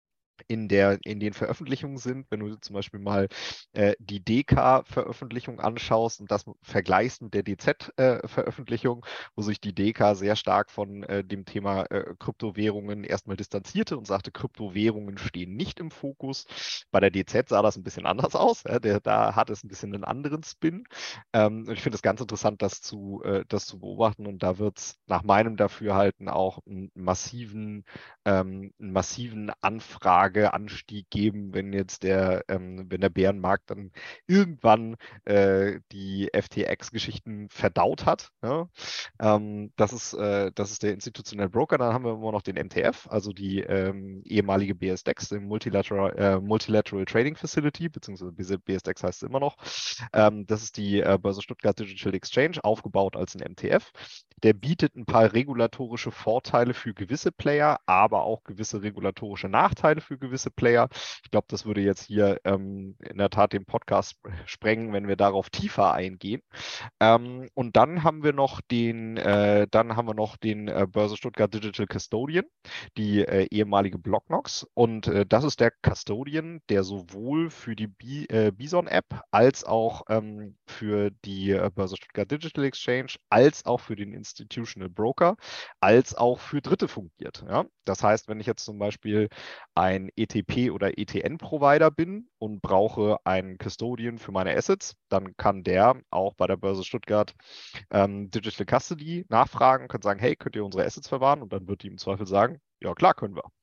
in der, in den Veröffentlichungen sind. Wenn du zum Beispiel mal äh, die D K-Veröffentlichung anschaust und das vergleichst mit der D Z-Veröffentlichung, wo sich die D K sehr stark von äh, dem Thema äh, Kryptowährungen erstmal distanzierte und sagte, Kryptowährungen stehen nicht im Fokus. Bei der D Z sah das ein bisschen anders aus. Ja, der, da hat es ein bisschen einen anderen Spin. Ähm, und ich finde es ganz interessant, das zu, äh, das zu beobachten. Und da wird es nach meinem Dafürhalten auch einen massiven ähm, einen massiven Anfrageanstieg geben, wenn jetzt der, ähm, wenn der Bärenmarkt dann irgendwann äh, die F T X-Geschichten verdaut hat. Ja? Ähm, das ist, äh, das ist der institutionelle Broker. Dann haben wir immer noch den M T F, also die ähm, ehemalige B S D E X, den Multilateral, äh, Multilateral Trading Facility, beziehungsweise B S D E X heißt es immer noch. Ähm, das ist die äh, Börse Stuttgart Digital Exchange, aufgebaut als ein M T F. Der bietet ein paar regulatorische Vorteile für gewisse Player, aber auch gewisse regulatorische Nachteile für gewisse Player. Ich glaube, das würde jetzt hier ähm, in der Tat den Podcast sprengen, wenn wir darauf tiefer eingehen. Ähm, und dann haben wir noch den, äh, dann haben wir noch den äh, Börse Stuttgart Digital Custodian, die äh, ehemalige Blocknox. Und äh, das ist der Custodian, der sowohl für die Bi äh, Bison-App als auch ähm, für die äh, Börse Stuttgart Digital Exchange, als auch für den Institutional Broker, als auch für Dritte fungiert. Ja? Das heißt, wenn ich jetzt zum Beispiel ein E T P oder E T N-Provider bin und brauche einen Custodian für meine Assets, dann kann der auch bei der Börse Stuttgart ähm, Digital Custody nachfragen, kann sagen, hey, könnt ihr unsere Assets verwahren? Und dann wird die im Zweifel sagen, ja klar, können wir.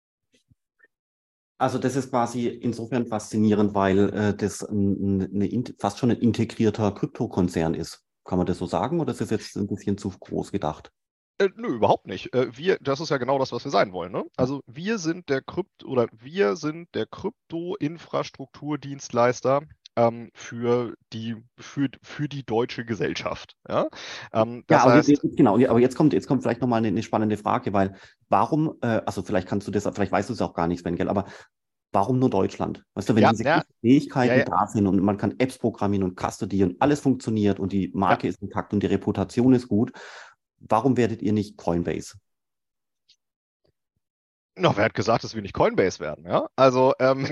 Also das ist quasi insofern faszinierend, weil äh, das ein, eine, in- fast schon ein integrierter Kryptokonzern ist. Kann man das so sagen oder ist das jetzt ein bisschen zu groß gedacht? Äh, nö, überhaupt nicht. Äh, wir, das ist ja genau das, was wir sein wollen. Ne? Also wir sind der Krypt oder wir sind der Krypto-Infrastrukturdienstleister ähm, für die, für, für die deutsche Gesellschaft. Ja? Ähm, Ja, das aber jetzt, heißt, jetzt- genau, ja, aber jetzt kommt, jetzt kommt vielleicht nochmal eine, eine spannende Frage, weil warum, äh, also vielleicht kannst du das, vielleicht weißt du es auch gar nicht, Sven, gell, aber warum nur Deutschland? Weißt du, wenn ja, diese ja, ganzen ja, Fähigkeiten ja, da sind und man kann Apps programmieren und Custody und alles funktioniert und die ja. Marke ist intakt und die Reputation ist gut, warum werdet ihr nicht Coinbase? No, wer hat gesagt, dass wir nicht Coinbase werden? Ja? Also, ähm,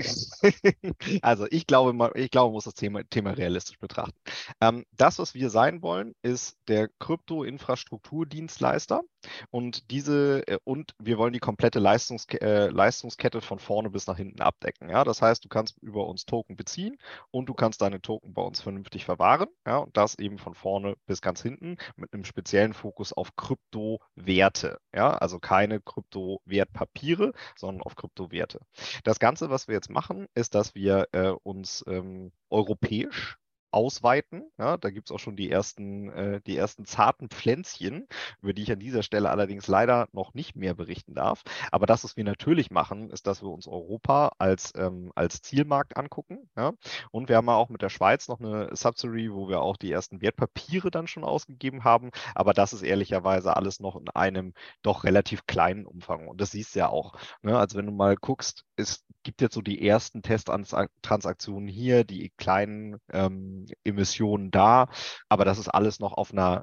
also ich glaube, man, ich glaube, man muss das Thema, Thema realistisch betrachten. Ähm, das, was wir sein wollen, ist der Krypto-Infrastrukturdienstleister und diese äh, und wir wollen die komplette Leistungske äh, Leistungskette von vorne bis nach hinten abdecken. Ja? Das heißt, du kannst über uns Token beziehen und du kannst deine Token bei uns vernünftig verwahren. Ja? Und das eben von vorne bis ganz hinten mit einem speziellen Fokus auf Kryptowerte. Ja? Also keine Kryptowertpapiere, sondern auf Kryptowerte. Das Ganze, was wir jetzt machen, ist, dass wir äh, uns ähm, europäisch ausweiten. Ja, da gibt es auch schon die ersten, äh, die ersten zarten Pflänzchen, über die ich an dieser Stelle allerdings leider noch nicht mehr berichten darf. Aber das, was wir natürlich machen, ist, dass wir uns Europa als, ähm, als Zielmarkt angucken. Ja? Und wir haben ja auch mit der Schweiz noch eine Subsidiary, wo wir auch die ersten Wertpapiere dann schon ausgegeben haben. Aber das ist ehrlicherweise alles noch in einem doch relativ kleinen Umfang. Und das siehst du ja auch. Ne? Also wenn du mal guckst, es gibt jetzt so die ersten Testtransaktionen hier, die kleinen ähm, Emissionen da, aber das ist alles noch auf einer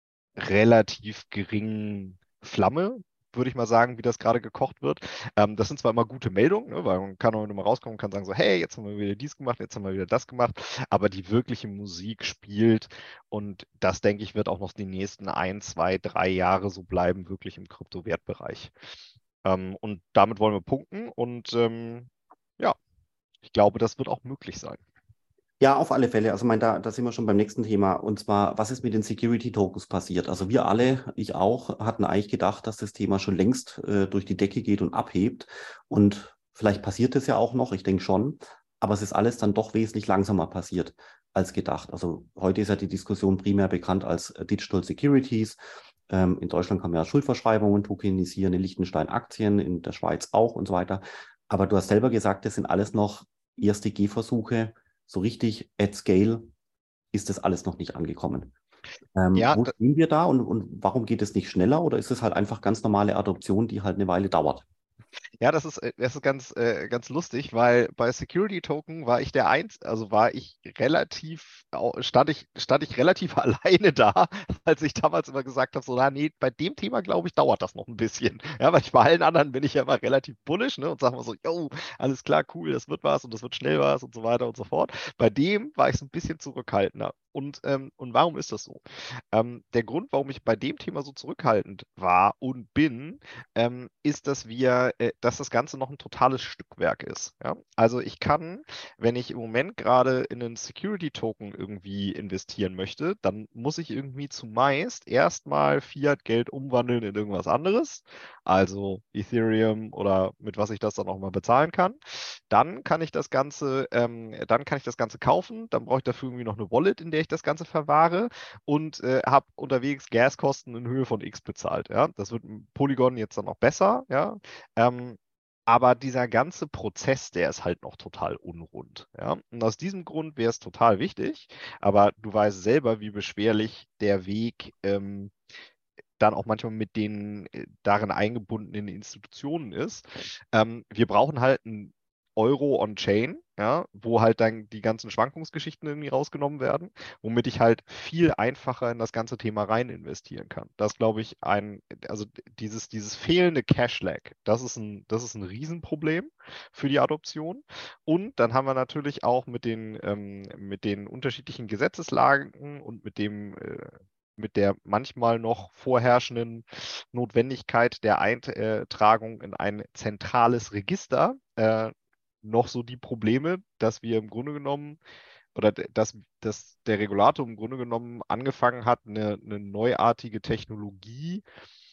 relativ geringen Flamme, würde ich mal sagen, wie das gerade gekocht wird. Ähm, das sind zwar immer gute Meldungen, ne, weil man kann auch immer rauskommen und kann sagen so, hey, jetzt haben wir wieder dies gemacht, jetzt haben wir wieder das gemacht, aber die wirkliche Musik spielt und das, denke ich, wird auch noch die nächsten ein, zwei, drei Jahre so bleiben, wirklich im Kryptowertbereich. Ähm, und damit wollen wir punkten und ähm, ja, ich glaube, das wird auch möglich sein. Ja, auf alle Fälle. Also, mein, da, da sind wir schon beim nächsten Thema. Und zwar, was ist mit den Security Tokens passiert? Also, wir alle, ich auch, hatten eigentlich gedacht, dass das Thema schon längst äh, durch die Decke geht und abhebt. Und vielleicht passiert es ja auch noch, ich denke schon. Aber es ist alles dann doch wesentlich langsamer passiert als gedacht. Also, heute ist ja die Diskussion primär bekannt als äh, Digital Securities. Ähm, in Deutschland kann man ja Schuldverschreibungen tokenisieren, in Liechtenstein Aktien, in der Schweiz auch und so weiter. Aber du hast selber gesagt, das sind alles noch erste Gehversuche. So richtig at scale ist das alles noch nicht angekommen. Ähm, Ja, wo stehen wir da und, und warum geht es nicht schneller oder ist es halt einfach ganz normale Adoption, die halt eine Weile dauert? Ja, das ist, äh, das ist ganz, äh, ganz lustig, weil bei Security Token war ich der Eins, also war ich relativ, au- stand ich, stand ich relativ alleine da, als ich damals immer gesagt habe, so, na, nee, bei dem Thema, glaube ich, dauert das noch ein bisschen. Ja, weil ich bei allen anderen bin ich ja immer relativ bullish, ne, und sage mal so, yo, alles klar, cool, das wird was und das wird schnell was und so weiter und so fort. Bei dem war ich so ein bisschen zurückhaltender. Und, ähm, und warum ist das so? Ähm, der Grund, warum ich bei dem Thema so zurückhaltend war und bin, ähm, ist, dass wir, äh, dass das Ganze noch ein totales Stückwerk ist. Ja? Also ich kann, wenn ich im Moment gerade in einen Security-Token irgendwie investieren möchte, dann muss ich irgendwie zumeist erstmal Fiat-Geld umwandeln in irgendwas anderes, also Ethereum oder mit was ich das dann auch mal bezahlen kann. Dann kann ich das Ganze, ähm, dann kann ich das Ganze kaufen. Dann brauche ich dafür irgendwie noch eine Wallet, in der ich das Ganze verwahre und äh, habe unterwegs Gaskosten in Höhe von X bezahlt. Ja? Das wird mit Polygon jetzt dann noch besser. Ja? Ähm, aber dieser ganze Prozess, der ist halt noch total unrund. Ja? Und aus diesem Grund wäre es total wichtig, aber du weißt selber, wie beschwerlich der Weg ähm, dann auch manchmal mit den äh, darin eingebundenen Institutionen ist. Ähm, wir brauchen halt ein Euro on-Chain, ja, wo halt dann die ganzen Schwankungsgeschichten irgendwie rausgenommen werden, womit ich halt viel einfacher in das ganze Thema rein investieren kann. Das glaube ich ein, also dieses, dieses fehlende Cash-Lag, das ist ein, das ist ein Riesenproblem für die Adoption. Und dann haben wir natürlich auch mit den, ähm, mit den unterschiedlichen Gesetzeslagen und mit dem äh, mit der manchmal noch vorherrschenden Notwendigkeit der Eintragung in ein zentrales Register äh, noch so die Probleme, dass wir im Grunde genommen oder dass, dass der Regulator im Grunde genommen angefangen hat, eine, eine neuartige Technologie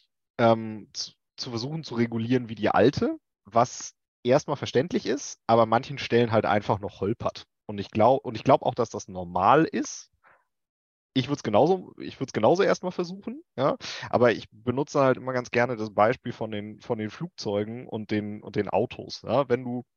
ähm, zu, zu versuchen zu regulieren wie die alte, was erstmal verständlich ist, aber an manchen Stellen halt einfach noch holpert. Und ich glaube, und ich glaube auch, dass das normal ist. Ich würde es genauso, ich würde es genauso erstmal versuchen, ja. Aber ich benutze halt immer ganz gerne das Beispiel von den, von den Flugzeugen und den, und den Autos. Ja. Wenn du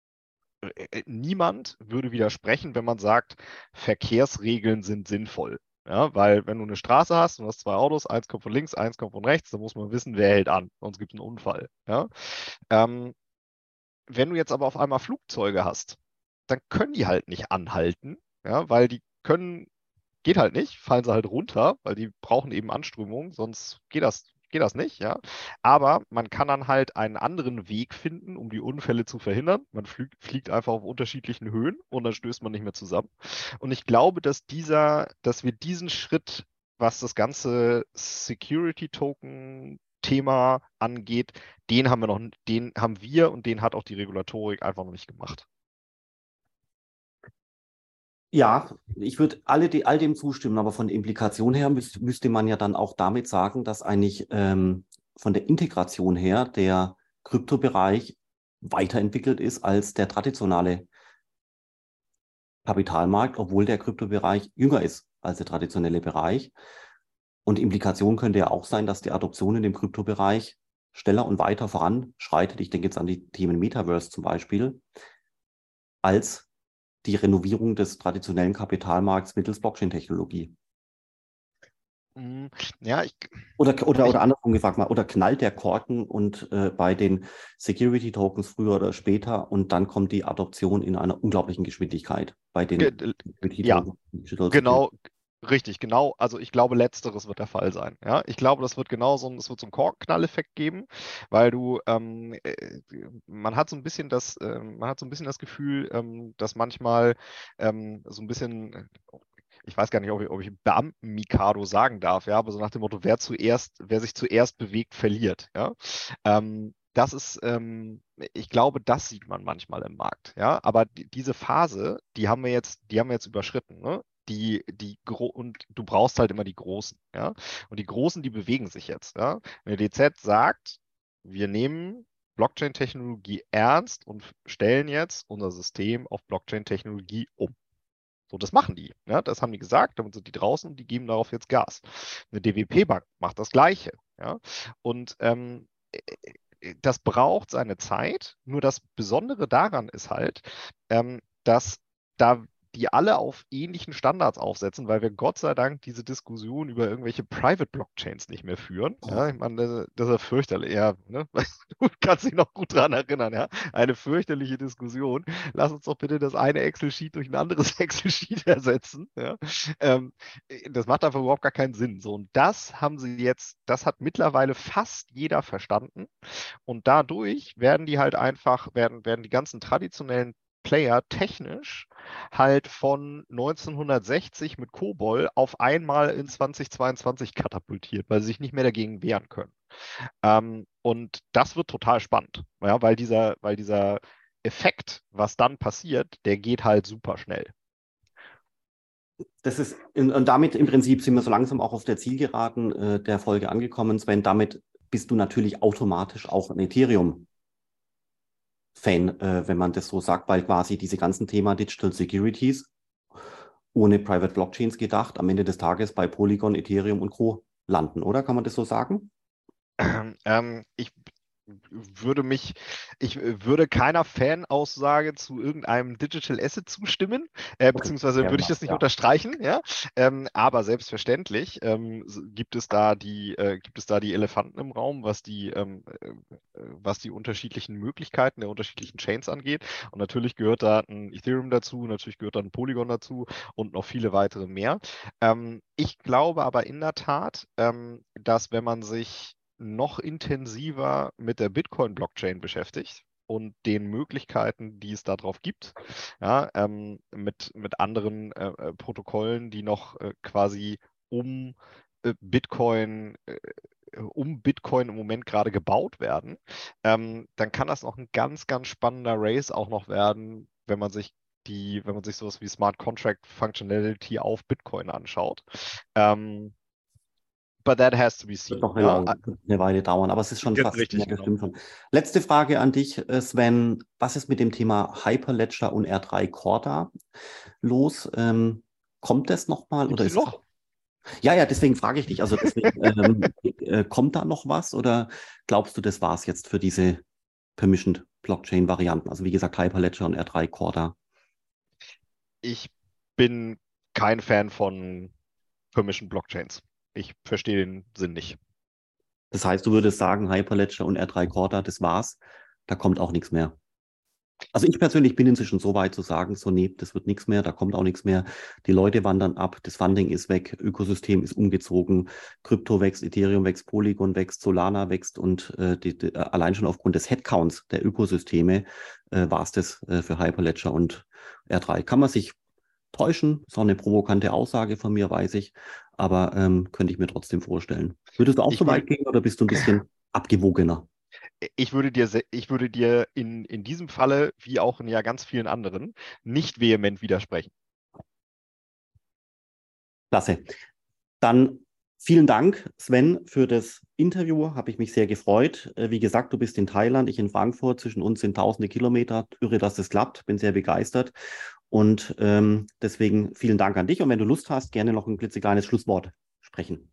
äh, äh, niemand würde widersprechen, wenn man sagt, Verkehrsregeln sind sinnvoll. Ja, weil wenn du eine Straße hast und du hast zwei Autos, eins kommt von links, eins kommt von rechts, dann muss man wissen, wer hält an, sonst gibt es einen Unfall. Ja. Ähm, wenn du jetzt aber auf einmal Flugzeuge hast, dann können die halt nicht anhalten, ja, weil die können, geht halt nicht, fallen sie halt runter, weil die brauchen eben Anströmung, sonst geht das, geht das nicht, ja. Aber man kann dann halt einen anderen Weg finden, um die Unfälle zu verhindern. Man fliegt, fliegt einfach auf unterschiedlichen Höhen und dann stößt man nicht mehr zusammen. Und ich glaube, dass dieser, dass wir diesen Schritt, was das ganze Security-Token-Thema angeht, den haben wir noch, den haben wir und den hat auch die Regulatorik einfach noch nicht gemacht. Ja, ich würde alle die, all dem zustimmen, aber von der Implikation her müß, müsste man ja dann auch damit sagen, dass eigentlich ähm, von der Integration her der Kryptobereich weiterentwickelt ist als der traditionelle Kapitalmarkt, obwohl der Kryptobereich jünger ist als der traditionelle Bereich. Und Implikation könnte ja auch sein, dass die Adoption in dem Kryptobereich schneller und weiter voranschreitet. Ich denke jetzt an die Themen Metaverse zum Beispiel, als die Renovierung des traditionellen Kapitalmarkts mittels Blockchain-Technologie. Ja, ich, Oder, oder, ich, oder andersrum gefragt mal, oder knallt der Korken und äh, bei den Security-Tokens früher oder später und dann kommt die Adoption in einer unglaublichen Geschwindigkeit bei den ge- ja, Security-Tokens, Digital Security. genau, richtig, genau. Also ich glaube, letzteres wird der Fall sein. Ja, ich glaube, das wird genau so, ein- es wird so einen Korkenknall-Effekt geben, weil du, ähm, äh, man hat so ein bisschen das, ähm, man hat so ein bisschen das Gefühl, ähm, dass manchmal ähm, so ein bisschen, äh, ich weiß gar nicht, ob ich, ob ich Beamten-Mikado sagen darf, ja, aber so nach dem Motto, wer zuerst, wer sich zuerst bewegt, verliert, ja. Ähm, das ist, ähm, ich glaube, das sieht man manchmal im Markt, ja. Aber die, diese Phase, die haben wir jetzt, die haben wir jetzt überschritten, ne? Die, die Gro und du brauchst halt immer die Großen, ja. Und die Großen, die bewegen sich jetzt, ja. Wenn der D Z sagt, wir nehmen Blockchain-Technologie ernst und stellen jetzt unser System auf Blockchain-Technologie um. So, das machen die. Ja, das haben die gesagt, damit sind die draußen und die geben darauf jetzt Gas. Eine D W P-Bank macht das Gleiche. Ja? Und ähm, das braucht seine Zeit. Nur das Besondere daran ist halt, ähm, dass da die alle auf ähnlichen Standards aufsetzen, weil wir Gott sei Dank diese Diskussion über irgendwelche Private Blockchains nicht mehr führen. Ja, ich meine, das, das ist ja fürchterlich. Ja, ne? Du kannst dich noch gut daran erinnern, ja? Eine fürchterliche Diskussion. Lass uns doch bitte das eine Excel-Sheet durch ein anderes Excel-Sheet ersetzen. Ja? Ähm, das macht einfach überhaupt gar keinen Sinn. So, und das haben sie jetzt, das hat mittlerweile fast jeder verstanden. Und dadurch werden die halt einfach, werden, werden die ganzen traditionellen Player technisch halt von neunzehnhundertsechzig mit COBOL auf einmal in zweitausendzweiundzwanzig katapultiert, weil sie sich nicht mehr dagegen wehren können. Ähm, und das wird total spannend, ja, weil dieser, weil dieser Effekt, was dann passiert, der geht halt super schnell. Das ist, und damit im Prinzip sind wir so langsam auch auf der Zielgeraden äh, der Folge angekommen, Sven. Damit bist du natürlich automatisch auch ein Ethereum-Fan, äh, wenn man das so sagt, weil quasi diese ganzen Thema Digital Securities ohne Private Blockchains gedacht, am Ende des Tages bei Polygon, Ethereum und Co. landen, oder? Kann man das so sagen? Ähm, ich würde mich, ich würde keiner Fanaussage zu irgendeinem Digital Asset zustimmen, äh, Okay, beziehungsweise fair würde ich enough, das nicht ja. unterstreichen, ja. Ähm, aber selbstverständlich ähm, s- gibt es da die, äh, gibt es da die Elefanten im Raum, was die, ähm, äh, was die unterschiedlichen Möglichkeiten der unterschiedlichen Chains angeht. Und natürlich gehört da ein Ethereum dazu, natürlich gehört da ein Polygon dazu und noch viele weitere mehr. Ähm, ich glaube aber in der Tat, ähm, dass wenn man sich noch intensiver mit der Bitcoin-Blockchain beschäftigt und den Möglichkeiten, die es darauf gibt, ja, ähm, mit, mit anderen äh, äh, Protokollen, die noch äh, quasi um äh, Bitcoin, äh, um Bitcoin im Moment gerade gebaut werden, ähm, dann kann das noch ein ganz, ganz spannender Race auch noch werden, wenn man sich die, wenn man sich sowas wie Smart Contract Functionality auf Bitcoin anschaut. Ähm, but that has to be Wird seen. noch eine, Ja, lange, eine Weile dauern, aber es ist schon richtig, faszinierend, das genau. stimmt schon. Letzte Frage an dich, äh, Sven. Was ist mit dem Thema Hyperledger und R drei Corda los? Ähm, kommt das nochmal Gibt oder es die ist es noch? noch? Ja, ja, deswegen frage ich dich. Also deswegen, ähm, äh, kommt da noch was oder glaubst du, das war es jetzt für diese Permissioned Blockchain-Varianten? Also wie gesagt, Hyperledger und R drei Corda. Ich bin kein Fan von Permission Blockchains. Ich verstehe den Sinn nicht. Das heißt, du würdest sagen, Hyperledger und R drei Corda, das war's. Da kommt auch nichts mehr. Also ich persönlich bin inzwischen so weit zu sagen, so nee, das wird nichts mehr, da kommt auch nichts mehr. Die Leute wandern ab, das Funding ist weg, Ökosystem ist umgezogen, Krypto wächst, Ethereum wächst, Polygon wächst, Solana wächst und äh, die, die, allein schon aufgrund des Headcounts der Ökosysteme äh, war es das äh, für Hyperledger und R drei. Kann man sich täuschen, ist auch eine provokante Aussage von mir, weiß ich, aber ähm, könnte ich mir trotzdem vorstellen. Würdest du auch Ich so würde, weit gehen oder bist du ein bisschen abgewogener? ich würde dir, se- ich würde dir in, in diesem Falle, wie auch in ja ganz vielen anderen, nicht vehement widersprechen. Klasse. Dann vielen Dank, Sven, für das Interview. Habe ich mich sehr gefreut. Äh, Wie gesagt, du bist in Thailand, ich in Frankfurt. Zwischen uns sind tausende Kilometer. Irre, dass das klappt. Bin sehr begeistert. Und ähm, deswegen vielen Dank an dich. Und wenn du Lust hast, gerne noch ein klitzekleines Schlusswort sprechen.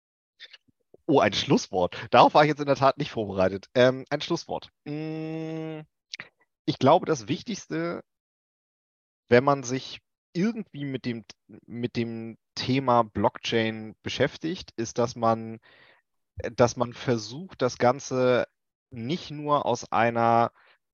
Oh, ein Schlusswort. Darauf war ich jetzt in der Tat nicht vorbereitet. Ähm, ein Schlusswort. Mm, Ich glaube, das Wichtigste, wenn man sich irgendwie mit dem, mit dem Thema Blockchain beschäftigt, ist, dass man, dass man versucht, das Ganze nicht nur aus einer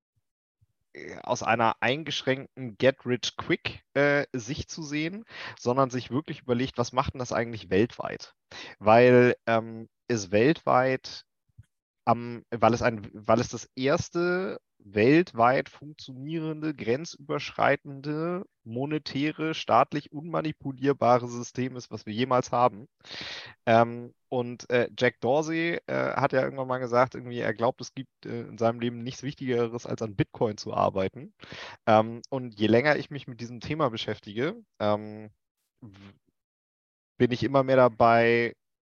äh, aus einer eingeschränkten Get-Rich-Quick-Sicht zu sehen, sondern sich wirklich überlegt, was macht denn das eigentlich weltweit? Weil ähm, es weltweit am, weil es ein, weil es das erste weltweit funktionierende, grenzüberschreitende, monetäre, staatlich unmanipulierbare System ist, was wir jemals haben. Ähm, und äh, Jack Dorsey äh, hat ja irgendwann mal gesagt, irgendwie, er glaubt, es gibt äh, in seinem Leben nichts Wichtigeres, als an Bitcoin zu arbeiten. Ähm, und je länger ich mich mit diesem Thema beschäftige, ähm, w- bin ich immer mehr dabei,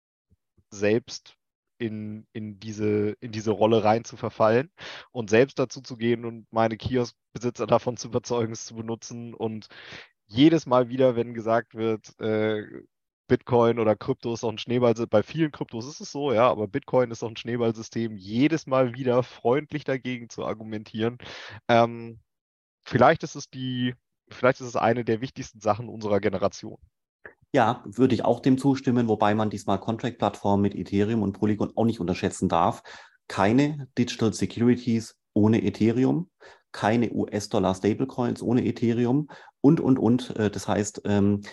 selbst in, in diese, in diese Rolle rein zu verfallen und selbst dazu zu gehen und meine Kioskbesitzer davon zu überzeugen, es zu benutzen. Und jedes Mal wieder, wenn gesagt wird, äh, Bitcoin oder Krypto ist doch ein Schneeballsystem, bei vielen Kryptos ist es so, ja, aber Bitcoin ist doch ein Schneeballsystem, jedes Mal wieder freundlich dagegen zu argumentieren. Ähm, vielleicht ist es die, vielleicht ist es eine der wichtigsten Sachen unserer Generation. Ja, würde ich auch dem zustimmen, wobei man die Smart Contract Plattform mit Ethereum und Polygon auch nicht unterschätzen darf. Keine Digital Securities ohne Ethereum, keine U S-Dollar Stablecoins ohne Ethereum und, und, und. Äh, Das heißt, ähm,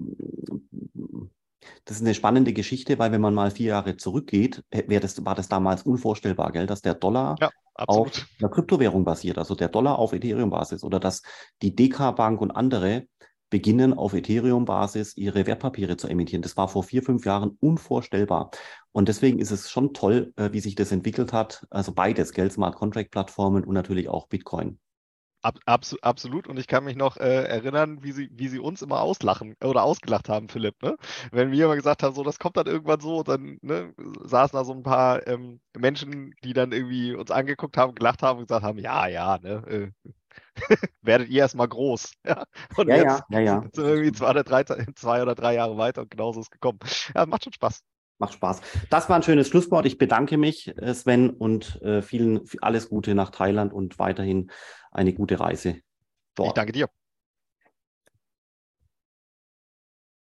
das ist eine spannende Geschichte, weil wenn man mal vier Jahre zurückgeht, äh, wäre das, war das damals unvorstellbar, gell, dass der Dollar Ja, auf absolut. einer Kryptowährung basiert, also der Dollar auf Ethereum-Basis oder dass die D K Bank und andere beginnen auf Ethereum-Basis ihre Wertpapiere zu emittieren. Das war vor vier, fünf Jahren unvorstellbar. Und deswegen ist es schon toll, äh, wie sich das entwickelt hat. Also beides, Geld, Smart Contract-Plattformen und natürlich auch Bitcoin. Ab, abso absolut. Und ich kann mich noch äh, erinnern, wie sie, wie sie uns immer auslachen oder ausgelacht haben, Philipp. Ne? Wenn wir immer gesagt haben, so, das kommt dann irgendwann so, dann ne, saßen da so ein paar ähm, Menschen, die dann irgendwie uns angeguckt haben, gelacht haben und gesagt haben, ja, ja, ne, äh, werdet ihr erstmal groß. Ja? Und Ja, jetzt ja, ja, sind ja. wir irgendwie zwei oder drei, zwei oder drei Jahre weiter und genauso ist es gekommen. Ja, macht schon Spaß. Macht Spaß. Das war ein schönes Schlusswort. Ich bedanke mich, äh, Sven, und äh, vielen alles Gute nach Thailand und weiterhin eine gute Reise Ich dort. danke dir.